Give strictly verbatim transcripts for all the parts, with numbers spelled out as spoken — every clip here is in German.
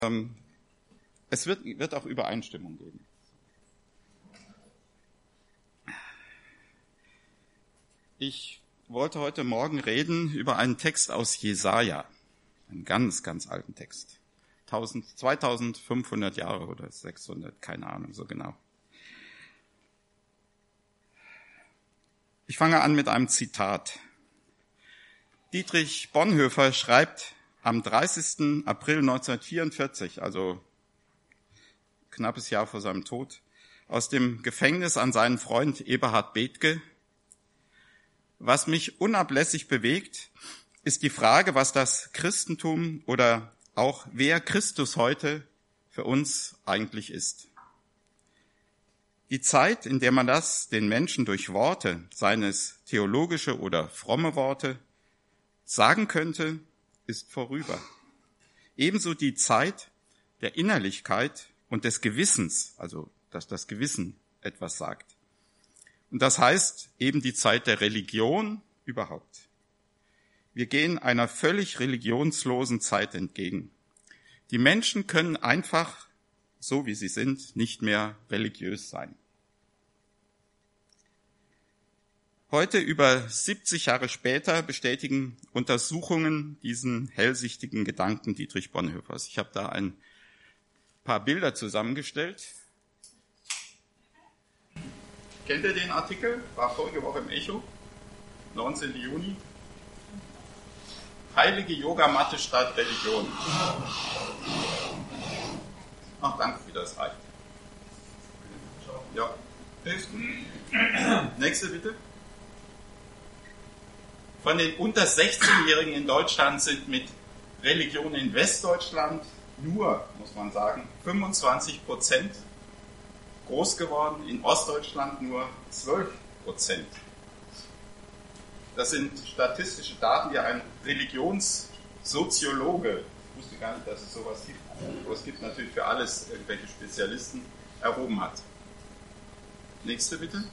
Ähm, es wird, wird auch Übereinstimmung geben. Ich wollte heute Morgen reden über einen Text aus Jesaja, einen ganz, ganz alten Text. zweitausendfünfhundert Jahre oder sechshundert, keine Ahnung so genau. Ich fange an mit einem Zitat. Dietrich Bonhoeffer schreibt am dreißigsten April neunzehnhundertvierundvierzig, also knappes Jahr vor seinem Tod, aus dem Gefängnis an seinen Freund Eberhard Bethge: Was mich unablässig bewegt, ist die Frage, was das Christentum oder auch wer Christus heute für uns eigentlich ist. Die Zeit, in der man das den Menschen durch Worte, seien es theologische oder fromme Worte, sagen könnte, ist vorüber. Ebenso die Zeit der Innerlichkeit und des Gewissens, also dass das Gewissen etwas sagt. Und das heißt eben die Zeit der Religion überhaupt. Wir gehen einer völlig religionslosen Zeit entgegen. Die Menschen können einfach, so wie sie sind, nicht mehr religiös sein. Heute, über siebzig Jahre später, bestätigen Untersuchungen diesen hellsichtigen Gedanken Dietrich Bonhoeffers. Ich habe da ein paar Bilder zusammengestellt. Kennt ihr den Artikel? War vorige Woche im Echo, neunzehnten Juni. Heilige Yogamatte statt Religion. Ach, danke, wie das reicht. Ja, hilft. Nächste bitte. Von den unter sechzehnjährigen in Deutschland sind mit Religion in Westdeutschland nur, muss man sagen, fünfundzwanzig Prozent groß geworden, in Ostdeutschland nur zwölf Prozent. Das sind statistische Daten, die ein Religionssoziologe, ich wusste gar nicht, dass es sowas gibt, aber es gibt natürlich für alles irgendwelche Spezialisten, erhoben hat. Nächste bitte.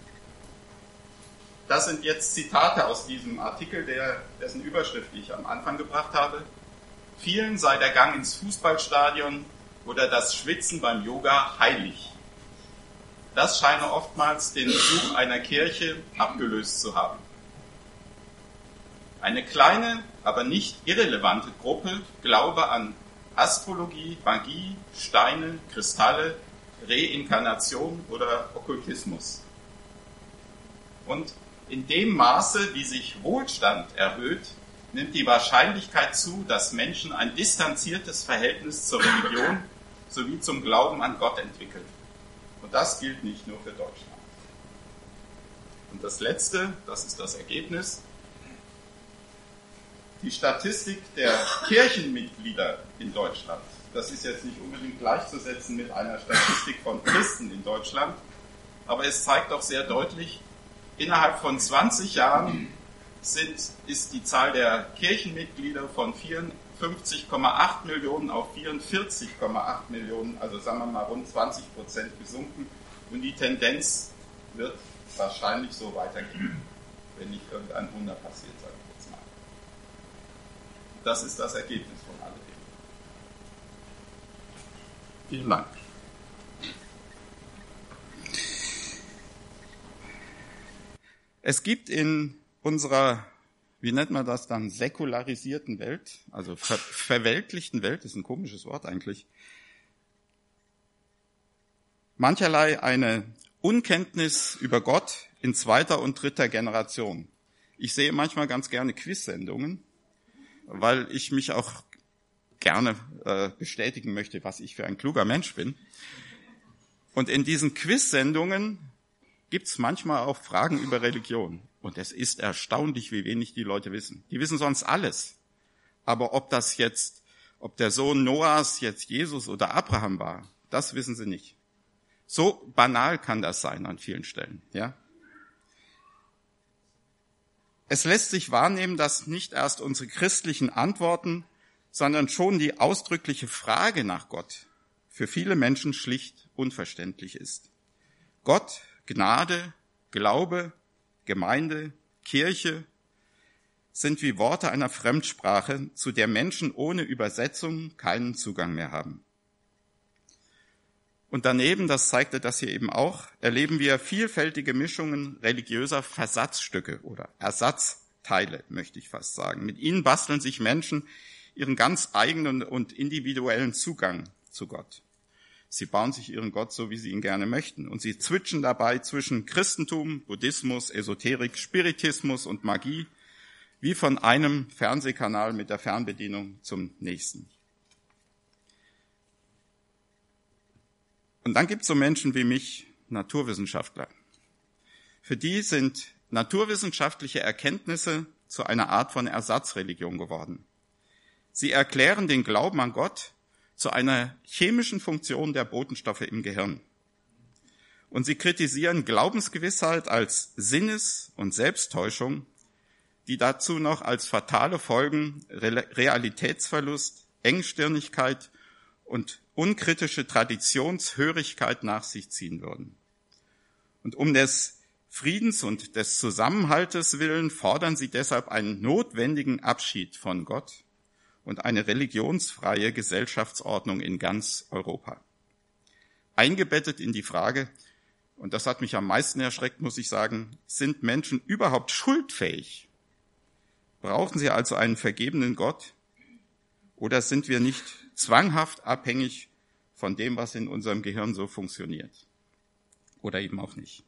Das sind jetzt Zitate aus diesem Artikel, der, dessen Überschrift ich am Anfang gebracht habe. Vielen sei der Gang ins Fußballstadion oder das Schwitzen beim Yoga heilig. Das scheine oftmals den Besuch einer Kirche abgelöst zu haben. Eine kleine, aber nicht irrelevante Gruppe glaube an Astrologie, Magie, Steine, Kristalle, Reinkarnation oder Okkultismus. Und in dem Maße, wie sich Wohlstand erhöht, nimmt die Wahrscheinlichkeit zu, dass Menschen ein distanziertes Verhältnis zur Religion sowie zum Glauben an Gott entwickeln. Und das gilt nicht nur für Deutschland. Und das Letzte, das ist das Ergebnis. Die Statistik der Kirchenmitglieder in Deutschland, das ist jetzt nicht unbedingt gleichzusetzen mit einer Statistik von Christen in Deutschland, aber es zeigt doch sehr deutlich, innerhalb von zwanzig Jahren sind, ist die Zahl der Kirchenmitglieder von vierundfünfzig Komma acht Millionen auf vierundvierzig Komma acht Millionen, also sagen wir mal rund zwanzig Prozent gesunken. Und die Tendenz wird wahrscheinlich so weitergehen, wenn nicht irgendein Wunder passiert, sage ich jetzt mal. Das ist das Ergebnis von alledem. Vielen Dank. Es gibt in unserer, wie nennt man das dann, säkularisierten Welt, also ver- verweltlichten Welt, ist ein komisches Wort eigentlich, mancherlei eine Unkenntnis über Gott in zweiter und dritter Generation. Ich sehe manchmal ganz gerne Quiz-Sendungen, weil ich mich auch gerne äh, bestätigen möchte, was ich für ein kluger Mensch bin. Und in diesen Quiz-Sendungen gibt es manchmal auch Fragen über Religion. Und es ist erstaunlich, wie wenig die Leute wissen. Die wissen sonst alles. Aber ob das jetzt, ob der Sohn Noahs jetzt Jesus oder Abraham war, das wissen sie nicht. So banal kann das sein an vielen Stellen, ja. Es lässt sich wahrnehmen, dass nicht erst unsere christlichen Antworten, sondern schon die ausdrückliche Frage nach Gott für viele Menschen schlicht unverständlich ist. Gott, Gnade, Glaube, Gemeinde, Kirche, sind wie Worte einer Fremdsprache, zu der Menschen ohne Übersetzung keinen Zugang mehr haben. Und daneben, das zeigte das hier eben auch, erleben wir vielfältige Mischungen religiöser Versatzstücke oder Ersatzteile, möchte ich fast sagen. Mit ihnen basteln sich Menschen ihren ganz eigenen und individuellen Zugang zu Gott. Sie bauen sich ihren Gott so, wie sie ihn gerne möchten. Und sie switchen dabei zwischen Christentum, Buddhismus, Esoterik, Spiritismus und Magie, wie von einem Fernsehkanal mit der Fernbedienung zum nächsten. Und dann gibt es so Menschen wie mich, Naturwissenschaftler. Für die sind naturwissenschaftliche Erkenntnisse zu einer Art von Ersatzreligion geworden. Sie erklären den Glauben an Gott zu einer chemischen Funktion der Botenstoffe im Gehirn. Und sie kritisieren Glaubensgewissheit als Sinnes- und Selbsttäuschung, die dazu noch als fatale Folgen Realitätsverlust, Engstirnigkeit und unkritische Traditionshörigkeit nach sich ziehen würden. Und um des Friedens und des Zusammenhaltes willen fordern sie deshalb einen notwendigen Abschied von Gott und eine religionsfreie Gesellschaftsordnung in ganz Europa. Eingebettet in die Frage, und das hat mich am meisten erschreckt, muss ich sagen, sind Menschen überhaupt schuldfähig? Brauchen sie also einen vergebenen Gott? Oder sind wir nicht zwanghaft abhängig von dem, was in unserem Gehirn so funktioniert? Oder eben auch nicht.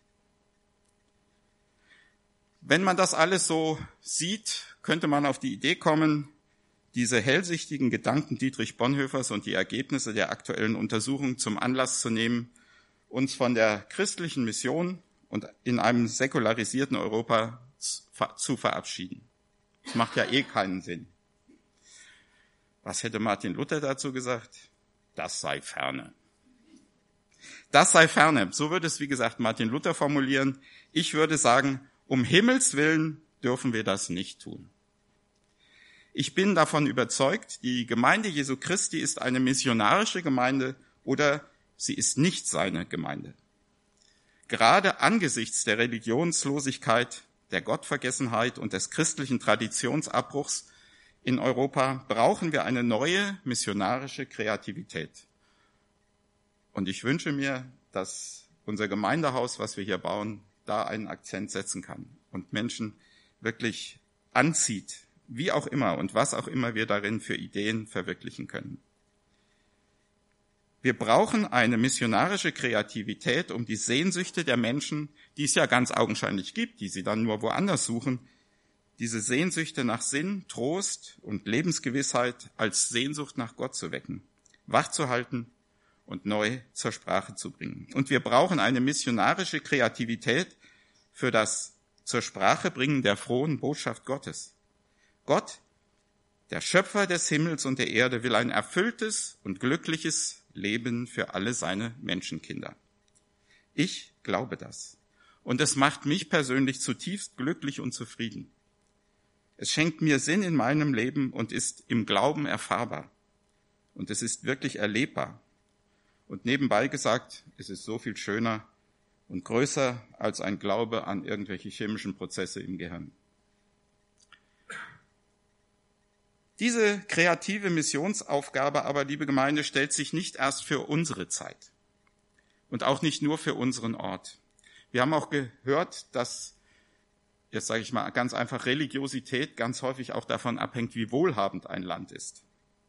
Wenn man das alles so sieht, könnte man auf die Idee kommen, diese hellsichtigen Gedanken Dietrich Bonhoeffers und die Ergebnisse der aktuellen Untersuchung zum Anlass zu nehmen, uns von der christlichen Mission und in einem säkularisierten Europa zu verabschieden. Das macht ja eh keinen Sinn. Was hätte Martin Luther dazu gesagt? Das sei ferne. Das sei ferne. So würde es, wie gesagt, Martin Luther formulieren. Ich würde sagen, um Himmels Willen dürfen wir das nicht tun. Ich bin davon überzeugt, die Gemeinde Jesu Christi ist eine missionarische Gemeinde oder sie ist nicht seine Gemeinde. Gerade angesichts der Religionslosigkeit, der Gottvergessenheit und des christlichen Traditionsabbruchs in Europa brauchen wir eine neue missionarische Kreativität. Und ich wünsche mir, dass unser Gemeindehaus, was wir hier bauen, da einen Akzent setzen kann und Menschen wirklich anzieht, wie auch immer und was auch immer wir darin für Ideen verwirklichen können. Wir brauchen eine missionarische Kreativität, um die Sehnsüchte der Menschen, die es ja ganz augenscheinlich gibt, die sie dann nur woanders suchen, diese Sehnsüchte nach Sinn, Trost und Lebensgewissheit als Sehnsucht nach Gott zu wecken, wachzuhalten und neu zur Sprache zu bringen. Und wir brauchen eine missionarische Kreativität für das zur Sprache bringen der frohen Botschaft Gottes. Gott, der Schöpfer des Himmels und der Erde, will ein erfülltes und glückliches Leben für alle seine Menschenkinder. Ich glaube das. Und es macht mich persönlich zutiefst glücklich und zufrieden. Es schenkt mir Sinn in meinem Leben und ist im Glauben erfahrbar. Und es ist wirklich erlebbar. Und nebenbei gesagt, es ist so viel schöner und größer als ein Glaube an irgendwelche chemischen Prozesse im Gehirn. Diese kreative Missionsaufgabe aber, liebe Gemeinde, stellt sich nicht erst für unsere Zeit und auch nicht nur für unseren Ort. Wir haben auch gehört, dass, jetzt sage ich mal ganz einfach, Religiosität ganz häufig auch davon abhängt, wie wohlhabend ein Land ist.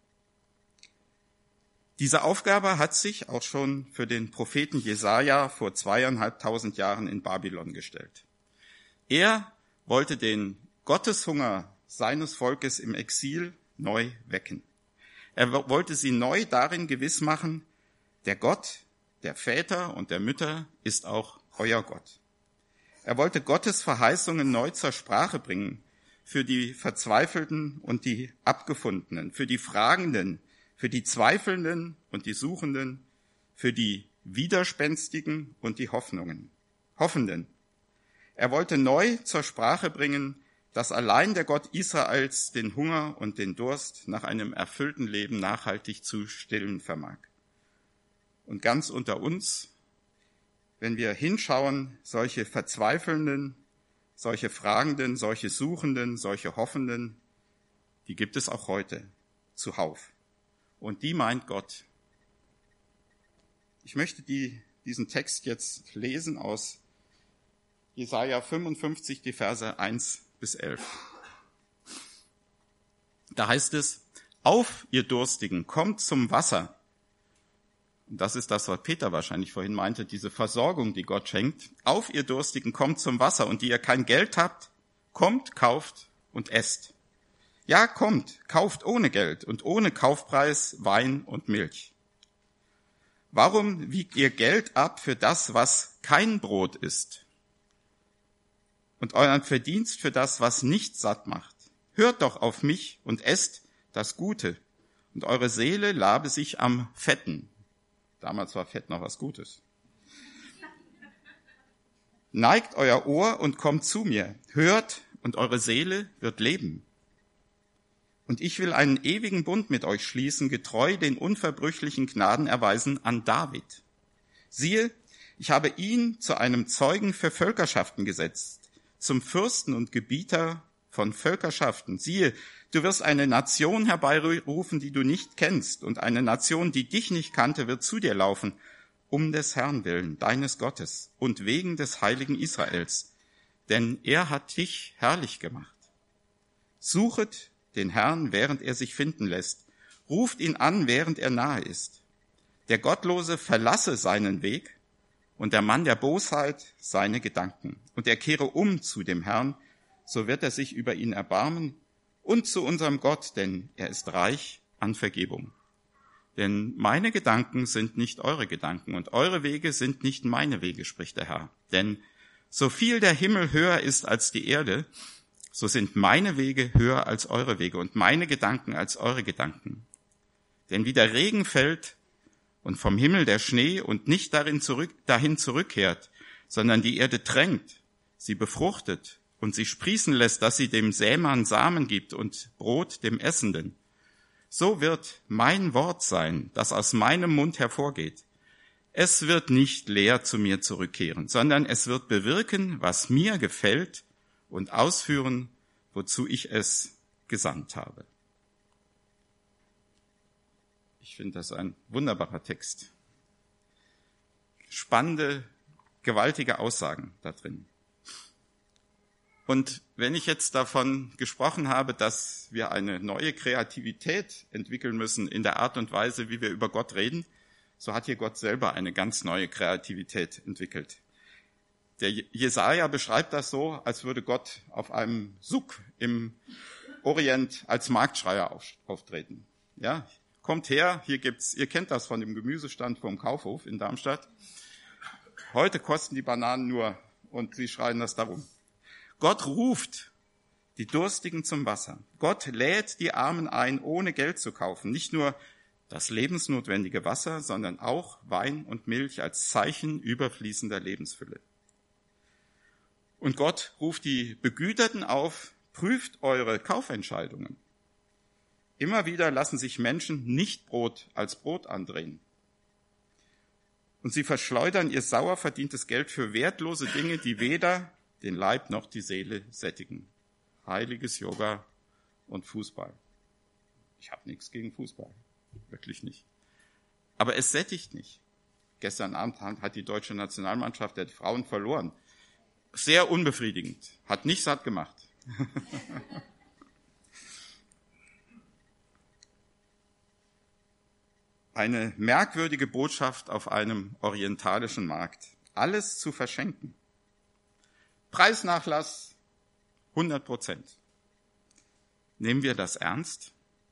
Diese Aufgabe hat sich auch schon für den Propheten Jesaja vor zweieinhalbtausend Jahren in Babylon gestellt. Er wollte den Gotteshunger seines Volkes im Exil neu wecken. Er wollte sie neu darin gewiss machen, der Gott der Väter und der Mütter ist auch euer Gott. Er wollte Gottes Verheißungen neu zur Sprache bringen, für die Verzweifelten und die Abgefundenen, für die Fragenden, für die Zweifelnden und die Suchenden, für die Widerspenstigen und die Hoffnungen, Hoffenden. Er wollte neu zur Sprache bringen, dass allein der Gott Israels den Hunger und den Durst nach einem erfüllten Leben nachhaltig zu stillen vermag. Und ganz unter uns, wenn wir hinschauen, solche Verzweifelnden solche Fragenden, solche Suchenden, solche Hoffenden, die gibt es auch heute zuhauf. Und die meint Gott. Ich möchte die, diesen Text jetzt lesen aus Jesaja fünfundfünfzig, die Verse eins bis elf. Da heißt es: Auf, ihr Durstigen, kommt zum Wasser. Und das ist das, was Peter wahrscheinlich vorhin meinte, diese Versorgung, die Gott schenkt. Auf, ihr Durstigen, kommt zum Wasser, und die ihr kein Geld habt, kommt, kauft und esst. Ja, kommt, kauft ohne Geld und ohne Kaufpreis Wein und Milch. Warum wiegt ihr Geld ab für das, was kein Brot ist, und euren Verdienst für das, was nicht satt macht? Hört doch auf mich und esst das Gute, und eure Seele labe sich am Fetten. Damals war Fett noch was Gutes. Neigt euer Ohr und kommt zu mir. Hört, und eure Seele wird leben. Und ich will einen ewigen Bund mit euch schließen, getreu den unverbrüchlichen Gnaden erweisen an David. Siehe, ich habe ihn zu einem Zeugen für Völkerschaften gesetzt, zum Fürsten und Gebieter von Völkerschaften. Siehe, du wirst eine Nation herbeirufen, die du nicht kennst, und eine Nation, die dich nicht kannte, wird zu dir laufen, um des Herrn willen, deines Gottes, und wegen des heiligen Israels. Denn er hat dich herrlich gemacht. Suchet den Herrn, während er sich finden lässt. Ruft ihn an, während er nahe ist. Der Gottlose verlasse seinen Weg, und der Mann der Bosheit seine Gedanken. Und er kehre um zu dem Herrn, so wird er sich über ihn erbarmen, und zu unserem Gott, denn er ist reich an Vergebung. Denn meine Gedanken sind nicht eure Gedanken, und eure Wege sind nicht meine Wege, spricht der Herr. Denn so viel der Himmel höher ist als die Erde, so sind meine Wege höher als eure Wege und meine Gedanken als eure Gedanken. Denn wie der Regen fällt und vom Himmel der Schnee und nicht darin zurück, dahin zurückkehrt, sondern die Erde tränkt, sie befruchtet und sie sprießen lässt, dass sie dem Sämann Samen gibt und Brot dem Essenden, so wird mein Wort sein, das aus meinem Mund hervorgeht. Es wird nicht leer zu mir zurückkehren, sondern es wird bewirken, was mir gefällt, und ausführen, wozu ich es gesandt habe. Ich finde das ein wunderbarer Text. Spannende, gewaltige Aussagen da drin. Und wenn ich jetzt davon gesprochen habe, dass wir eine neue Kreativität entwickeln müssen in der Art und Weise, wie wir über Gott reden, so hat hier Gott selber eine ganz neue Kreativität entwickelt. Der Jesaja beschreibt das so, als würde Gott auf einem Suk im Orient als Marktschreier auftreten. Ja, kommt her, hier gibt's, ihr kennt das von dem Gemüsestand vom Kaufhof in Darmstadt. Heute kosten die Bananen nur, und sie schreien das darum. Gott ruft die Durstigen zum Wasser. Gott lädt die Armen ein, ohne Geld zu kaufen. Nicht nur das lebensnotwendige Wasser, sondern auch Wein und Milch als Zeichen überfließender Lebensfülle. Und Gott ruft die Begüterten auf, prüft eure Kaufentscheidungen. Immer wieder lassen sich Menschen nicht Brot als Brot andrehen. Und sie verschleudern ihr sauer verdientes Geld für wertlose Dinge, die weder den Leib noch die Seele sättigen. Heiliges Yoga und Fußball. Ich habe nichts gegen Fußball, wirklich nicht. Aber es sättigt nicht. Gestern Abend hat die deutsche Nationalmannschaft der Frauen verloren. Sehr unbefriedigend, hat nicht satt gemacht. Eine merkwürdige Botschaft auf einem orientalischen Markt. Alles zu verschenken. Preisnachlass hundert Prozent. Nehmen wir das ernst?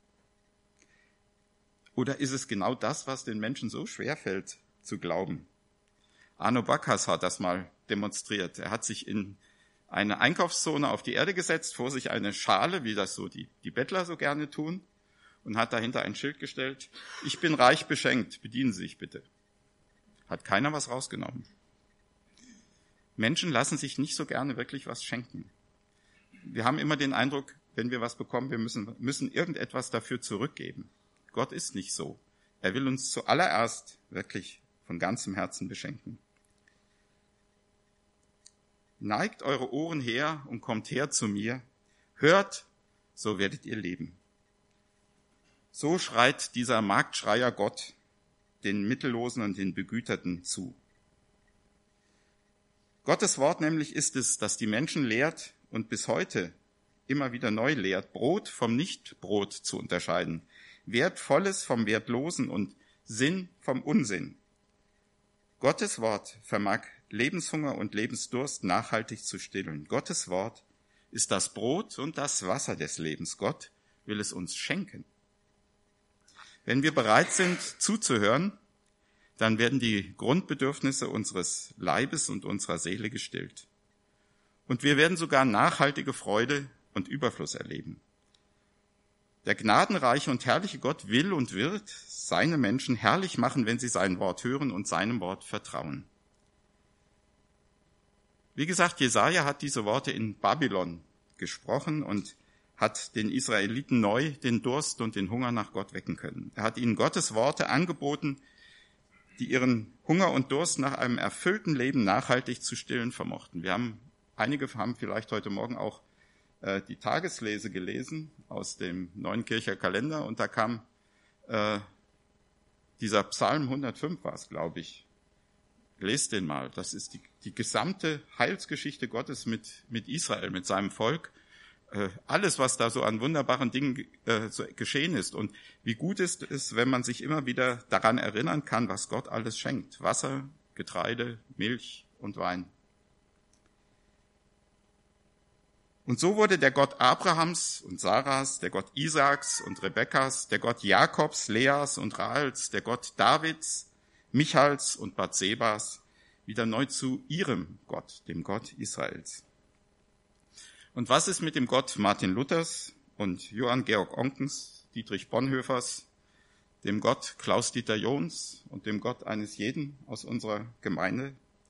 Oder ist es genau das, was den Menschen so schwerfällt zu glauben? Arno Backhaus hat das mal demonstriert. Er hat sich in eine Einkaufszone auf die Erde gesetzt, vor sich eine Schale, wie das so die, die Bettler so gerne tun, und hat dahinter ein Schild gestellt: Ich bin reich beschenkt, bedienen Sie sich bitte. Hat keiner was rausgenommen. Menschen lassen sich nicht so gerne wirklich was schenken. Wir haben immer den Eindruck, wenn wir was bekommen, wir müssen, müssen irgendetwas dafür zurückgeben. Gott ist nicht so. Er will uns zuallererst wirklich von ganzem Herzen beschenken. neigt eure Ohren her und kommt her zu mir. Hört, so werdet ihr leben. So schreit dieser Marktschreier Gott den Mittellosen und den Begüterten zu. Gottes Wort nämlich ist es, das die Menschen lehrt und bis heute immer wieder neu lehrt, Brot vom Nichtbrot zu unterscheiden, Wertvolles vom Wertlosen und Sinn vom Unsinn. Gottes Wort vermag Lebenshunger und Lebensdurst nachhaltig zu stillen. Gottes Wort ist das Brot und das Wasser des Lebens. Gott will es uns schenken. Wenn wir bereit sind, zuzuhören, dann werden die Grundbedürfnisse unseres Leibes und unserer Seele gestillt. Und wir werden sogar nachhaltige Freude und Überfluss erleben. Der gnadenreiche und herrliche Gott will und wird seine Menschen herrlich machen, wenn sie sein Wort hören und seinem Wort vertrauen. Wie gesagt, Jesaja hat diese Worte in Babylon gesprochen und hat den Israeliten neu den Durst und den Hunger nach Gott wecken können. Er hat ihnen Gottes Worte angeboten, die ihren Hunger und Durst nach einem erfüllten Leben nachhaltig zu stillen vermochten. Wir haben, einige haben vielleicht heute Morgen auch äh, die Tageslese gelesen aus dem Neuenkircher Kalender und da kam äh, dieser Psalm hundertfünf war es, glaube ich. Lest den mal. Das ist die, die gesamte Heilsgeschichte Gottes mit, mit Israel, mit seinem Volk. Äh, alles, was da so an wunderbaren Dingen äh, so geschehen ist. Und wie gut ist es, wenn man sich immer wieder daran erinnern kann, was Gott alles schenkt. Wasser, Getreide, Milch und Wein. Und so wurde der Gott Abrahams und Saras, der Gott Isaaks und Rebekkas, der Gott Jakobs, Leas und Rahels, der Gott Davids, Michals und Bathsebas wieder neu zu ihrem Gott, dem Gott Israels. Und was ist mit dem Gott Martin Luthers und Johann Georg Onkens, Dietrich Bonhoeffers, dem Gott Klaus-Dieter Johns und dem Gott eines jeden aus unserer Gemeinde?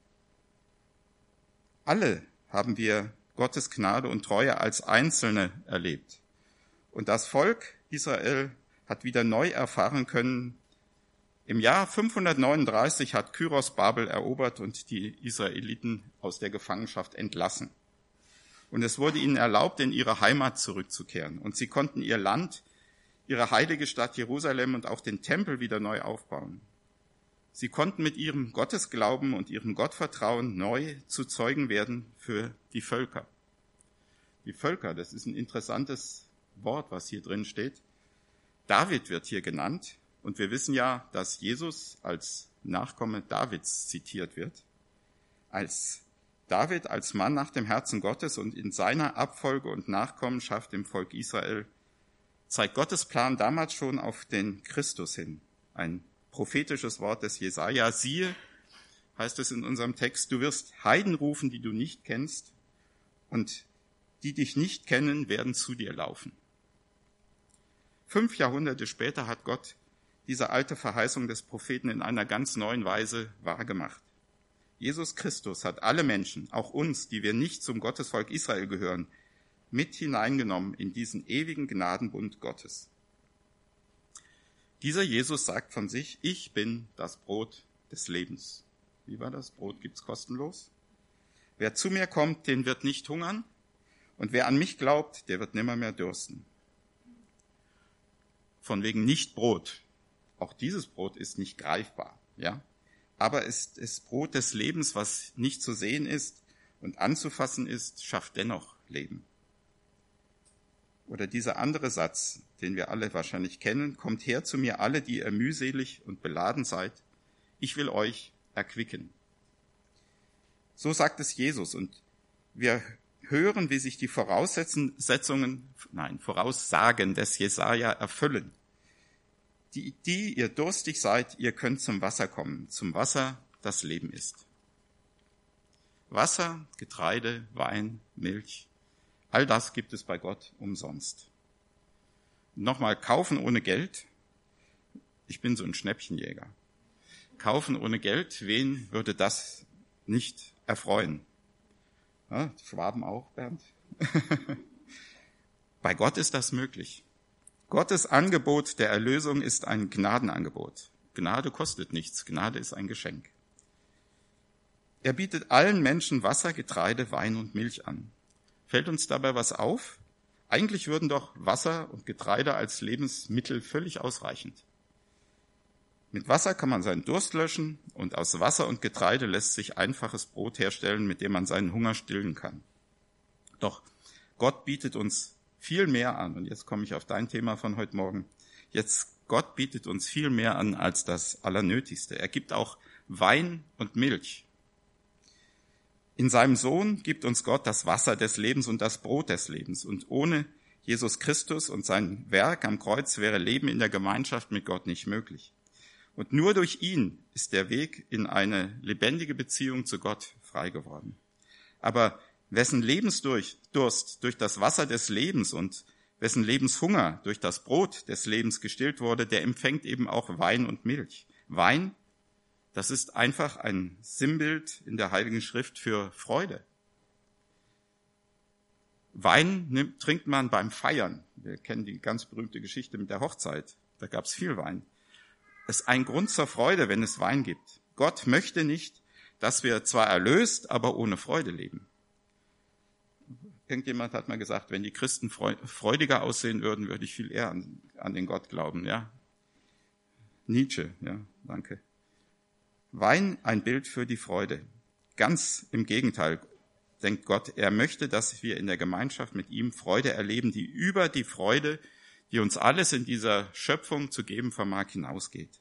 Alle haben wir Gottes Gnade und Treue als Einzelne erlebt. Und das Volk Israel hat wieder neu erfahren können, im Jahr fünfhundertneununddreißig hat Kyros Babel erobert und die Israeliten aus der Gefangenschaft entlassen. Und es wurde ihnen erlaubt, in ihre Heimat zurückzukehren. Und sie konnten ihr Land, ihre heilige Stadt Jerusalem und auch den Tempel wieder neu aufbauen. Sie konnten mit ihrem Gottesglauben und ihrem Gottvertrauen neu zu Zeugen werden für die Völker. Die Völker, das ist ein interessantes Wort, was hier drin steht. David wird hier genannt. Und wir wissen ja, dass Jesus als Nachkomme Davids zitiert wird. Als David, als Mann nach dem Herzen Gottes und in seiner Abfolge und Nachkommenschaft im Volk Israel, zeigt Gottes Plan damals schon auf den Christus hin. Ein prophetisches Wort des Jesaja. Siehe, heißt es in unserem Text, du wirst Heiden rufen, die du nicht kennst, und die dich nicht kennen, werden zu dir laufen. Fünf Jahrhunderte später hat Gott diese alte Verheißung des Propheten in einer ganz neuen Weise wahrgemacht. Jesus Christus hat alle Menschen, auch uns, die wir nicht zum Gottesvolk Israel gehören, mit hineingenommen in diesen ewigen Gnadenbund Gottes. Dieser Jesus sagt von sich, ich bin das Brot des Lebens. Wie war das? Brot gibt's kostenlos. Wer zu mir kommt, den wird nicht hungern, und wer an mich glaubt, der wird nimmer mehr dürsten. Von wegen nicht Brot. Auch dieses Brot ist nicht greifbar, ja. Aber es ist Brot des Lebens, was nicht zu sehen ist und anzufassen ist, schafft dennoch Leben. Oder dieser andere Satz, den wir alle wahrscheinlich kennen, kommt her zu mir alle, die ihr mühselig und beladen seid. Ich will euch erquicken. So sagt es Jesus und wir hören, wie sich die Voraussetzungen, nein, Voraussagen des Jesaja erfüllen. Die, die ihr durstig seid, ihr könnt zum Wasser kommen, zum Wasser, das Leben ist. Wasser, Getreide, Wein, Milch, all das gibt es bei Gott umsonst. Nochmal, kaufen ohne Geld. Ich bin so ein Schnäppchenjäger. Kaufen ohne Geld, wen würde das nicht erfreuen? Ja, Schwaben auch, Bernd? Bei Gott ist das möglich. Gottes Angebot der Erlösung ist ein Gnadenangebot. Gnade kostet nichts, Gnade ist ein Geschenk. Er bietet allen Menschen Wasser, Getreide, Wein und Milch an. Fällt uns dabei was auf? Eigentlich würden doch Wasser und Getreide als Lebensmittel völlig ausreichend. Mit Wasser kann man seinen Durst löschen und aus Wasser und Getreide lässt sich einfaches Brot herstellen, mit dem man seinen Hunger stillen kann. Doch Gott bietet uns viel mehr an. Und jetzt komme ich auf dein Thema von heute Morgen. Jetzt, Gott bietet uns viel mehr an als das Allernötigste. Er gibt auch Wein und Milch. In seinem Sohn gibt uns Gott das Wasser des Lebens und das Brot des Lebens. Und ohne Jesus Christus und sein Werk am Kreuz wäre Leben in der Gemeinschaft mit Gott nicht möglich. Und nur durch ihn ist der Weg in eine lebendige Beziehung zu Gott frei geworden. Aber wessen Lebensdurst durch das Wasser des Lebens und wessen Lebenshunger durch das Brot des Lebens gestillt wurde, der empfängt eben auch Wein und Milch. Wein, das ist einfach ein Sinnbild in der Heiligen Schrift für Freude. Wein nimmt, trinkt man beim Feiern. Wir kennen die ganz berühmte Geschichte mit der Hochzeit. Da gab es viel Wein. Es ist ein Grund zur Freude, wenn es Wein gibt. Gott möchte nicht, dass wir zwar erlöst, aber ohne Freude leben. Irgendjemand hat mal gesagt, wenn die Christen freudiger aussehen würden, würde ich viel eher an, an den Gott glauben. Ja, Nietzsche, ja, danke. Wein, ein Bild für die Freude. Ganz im Gegenteil, denkt Gott, er möchte, dass wir in der Gemeinschaft mit ihm Freude erleben, die über die Freude, die uns alles in dieser Schöpfung zu geben vermag, hinausgeht.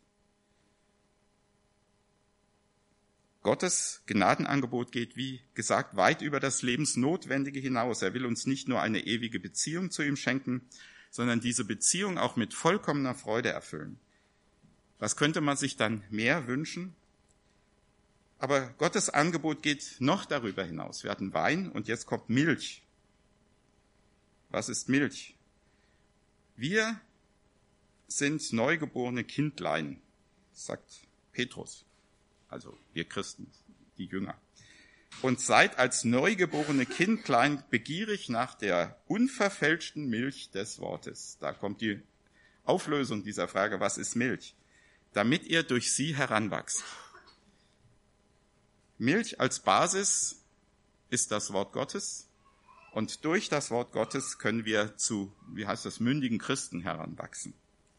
Gottes Gnadenangebot geht, wie gesagt, weit über das Lebensnotwendige hinaus. Er will uns nicht nur eine ewige Beziehung zu ihm schenken, sondern diese Beziehung auch mit vollkommener Freude erfüllen. Was könnte man sich dann mehr wünschen? Aber Gottes Angebot geht noch darüber hinaus. Wir hatten Wein und jetzt kommt Milch. Was ist Milch? Wir sind neugeborene Kindlein, sagt Petrus. Also wir Christen, die Jünger. Und seid als neugeborene Kindlein begierig nach der unverfälschten Milch des Wortes. Da kommt die Auflösung dieser Frage, was ist Milch? Damit ihr durch sie heranwachst. Milch als Basis ist das Wort Gottes und durch das Wort Gottes können wir zu, wie heißt das, mündigen Christen heranwachsen.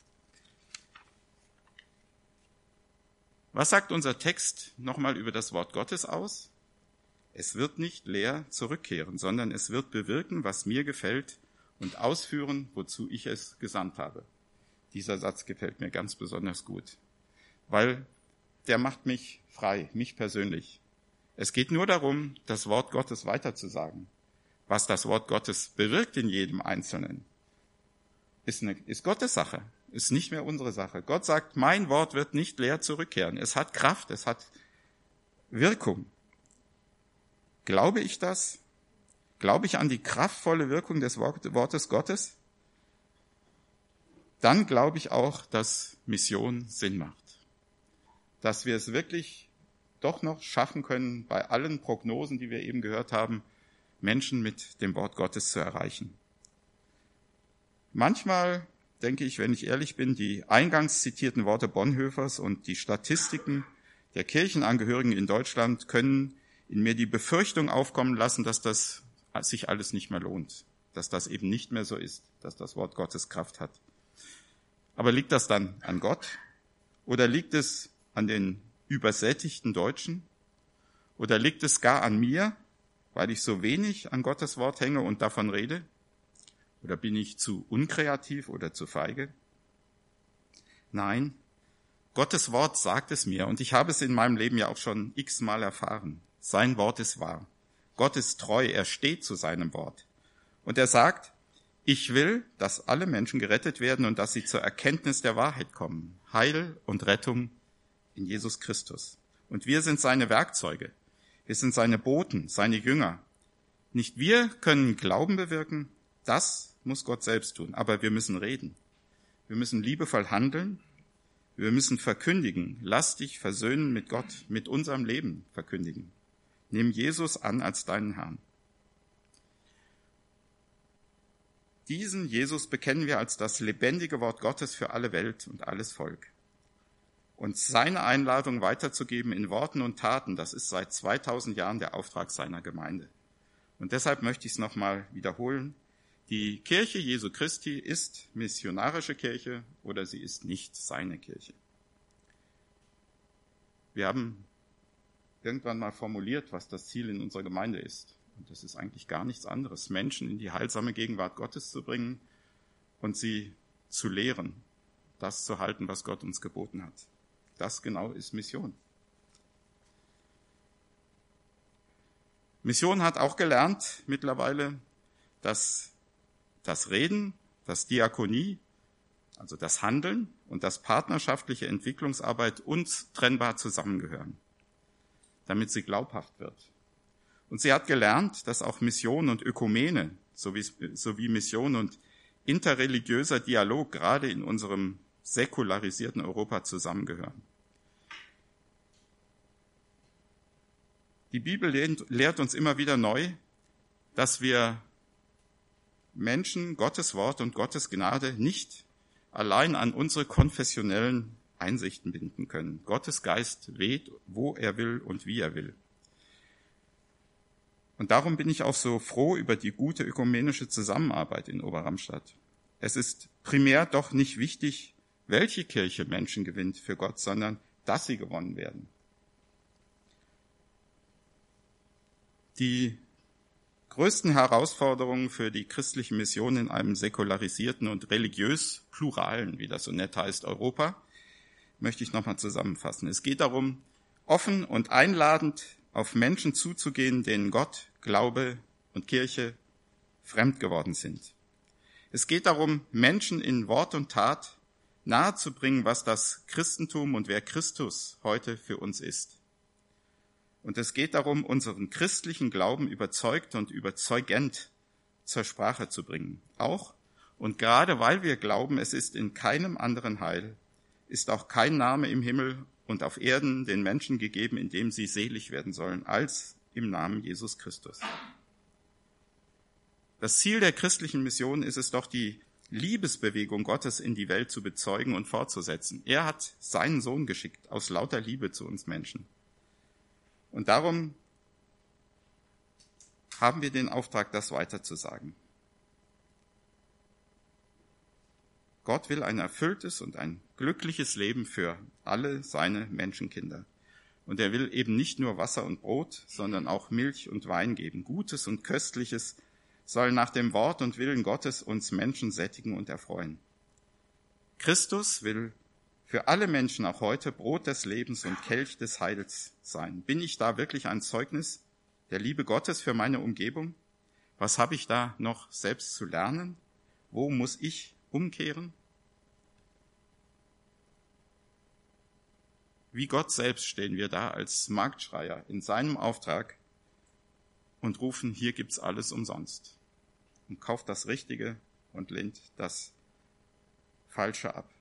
Was sagt unser Text nochmal über das Wort Gottes aus? Es wird nicht leer zurückkehren, sondern es wird bewirken, was mir gefällt und ausführen, wozu ich es gesandt habe. Dieser Satz gefällt mir ganz besonders gut, weil der macht mich frei, mich persönlich. Es geht nur darum, das Wort Gottes weiterzusagen. Was das Wort Gottes bewirkt in jedem Einzelnen, ist, eine, ist Gottes Sache, ist nicht mehr unsere Sache. Gott sagt, mein Wort wird nicht leer zurückkehren. Es hat Kraft, es hat Wirkung. Glaube ich das? Glaube ich an die kraftvolle Wirkung des Wortes Gottes? Dann glaube ich auch, dass Mission Sinn macht. Dass wir es wirklich doch noch schaffen können, bei allen Prognosen, die wir eben gehört haben, Menschen mit dem Wort Gottes zu erreichen. Manchmal denke ich, wenn ich ehrlich bin, die eingangs zitierten Worte Bonhoeffers und die Statistiken der Kirchenangehörigen in Deutschland können in mir die Befürchtung aufkommen lassen, dass das sich alles nicht mehr lohnt, dass das eben nicht mehr so ist, dass das Wort Gottes Kraft hat. Aber liegt das dann an Gott oder liegt es an den übersättigten Deutschen? Oder liegt es gar an mir, weil ich so wenig an Gottes Wort hänge und davon rede? Oder bin ich zu unkreativ oder zu feige? Nein, Gottes Wort sagt es mir und ich habe es in meinem Leben ja auch schon x-mal erfahren. Sein Wort ist wahr. Gott ist treu, er steht zu seinem Wort. Und er sagt, ich will, dass alle Menschen gerettet werden und dass sie zur Erkenntnis der Wahrheit kommen. Heil und Rettung in Jesus Christus. Und wir sind seine Werkzeuge. Wir sind seine Boten, seine Jünger. Nicht wir können Glauben bewirken, das muss Gott selbst tun. Aber wir müssen reden. Wir müssen liebevoll handeln. Wir müssen verkündigen. Lass dich versöhnen mit Gott, mit unserem Leben verkündigen. Nimm Jesus an als deinen Herrn. Diesen Jesus bekennen wir als das lebendige Wort Gottes für alle Welt und alles Volk. Und seine Einladung weiterzugeben in Worten und Taten, das ist seit zweitausend Jahren der Auftrag seiner Gemeinde. Und deshalb möchte ich es nochmal wiederholen. Die Kirche Jesu Christi ist missionarische Kirche oder sie ist nicht seine Kirche. Wir haben irgendwann mal formuliert, was das Ziel in unserer Gemeinde ist. Und das ist eigentlich gar nichts anderes, Menschen in die heilsame Gegenwart Gottes zu bringen und sie zu lehren, das zu halten, was Gott uns geboten hat. Das genau ist Mission. Mission hat auch gelernt mittlerweile, dass das Reden, das Diakonie, also das Handeln und das partnerschaftliche Entwicklungsarbeit untrennbar zusammengehören, damit sie glaubhaft wird. Und sie hat gelernt, dass auch Mission und Ökumene sowie, sowie Mission und interreligiöser Dialog gerade in unserem säkularisierten Europa zusammengehören. Die Bibel lehrt uns immer wieder neu, dass wir Menschen, Gottes Wort und Gottes Gnade nicht allein an unsere konfessionellen Einsichten binden können. Gottes Geist weht, wo er will und wie er will. Und darum bin ich auch so froh über die gute ökumenische Zusammenarbeit in Oberramstadt. Es ist primär doch nicht wichtig, welche Kirche Menschen gewinnt für Gott, sondern dass sie gewonnen werden. Die größten Herausforderungen für die christliche Mission in einem säkularisierten und religiös pluralen, wie das so nett heißt, Europa, möchte ich nochmal zusammenfassen. Es geht darum, offen und einladend auf Menschen zuzugehen, denen Gott, Glaube und Kirche fremd geworden sind. Es geht darum, Menschen in Wort und Tat nahezubringen, was das Christentum und wer Christus heute für uns ist. Und es geht darum, unseren christlichen Glauben überzeugt und überzeugend zur Sprache zu bringen. Auch und gerade weil wir glauben, es ist in keinem anderen Heil, ist auch kein Name im Himmel und auf Erden den Menschen gegeben, in dem sie selig werden sollen, als im Namen Jesus Christus. Das Ziel der christlichen Mission ist es doch, die Liebesbewegung Gottes in die Welt zu bezeugen und fortzusetzen. Er hat seinen Sohn geschickt, aus lauter Liebe zu uns Menschen. Und darum haben wir den Auftrag, das weiterzusagen. Gott will ein erfülltes und ein glückliches Leben für alle seine Menschenkinder. Und er will eben nicht nur Wasser und Brot, sondern auch Milch und Wein geben. Gutes und Köstliches soll nach dem Wort und Willen Gottes uns Menschen sättigen und erfreuen. Christus will für alle Menschen auch heute Brot des Lebens und Kelch des Heils sein. Bin ich da wirklich ein Zeugnis der Liebe Gottes für meine Umgebung? Was habe ich da noch selbst zu lernen? Wo muss ich umkehren? Wie Gott selbst stehen wir da als Marktschreier in seinem Auftrag und rufen, hier gibt's alles umsonst. Und kauft das Richtige und lehnt das Falsche ab.